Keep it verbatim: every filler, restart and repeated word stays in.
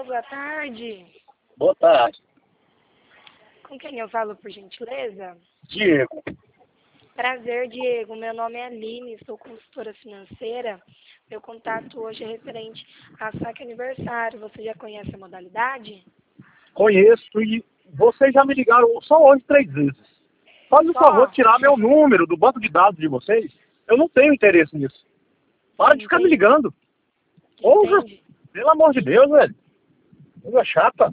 boa tarde. Boa tarde. Com quem eu falo, por gentileza? Diego. Prazer, Diego. Meu nome é Aline, sou consultora financeira. Meu contato hoje é referente a saque aniversário. Você já conhece a modalidade? Conheço e vocês já me ligaram só hoje três vezes. Faz o Só? favor de tirar meu número do banco de dados de vocês. Eu não tenho interesse nisso. Para de ficar me Entendi. ligando. Porra, Entendi. pelo amor de Deus, velho. Coisa chata.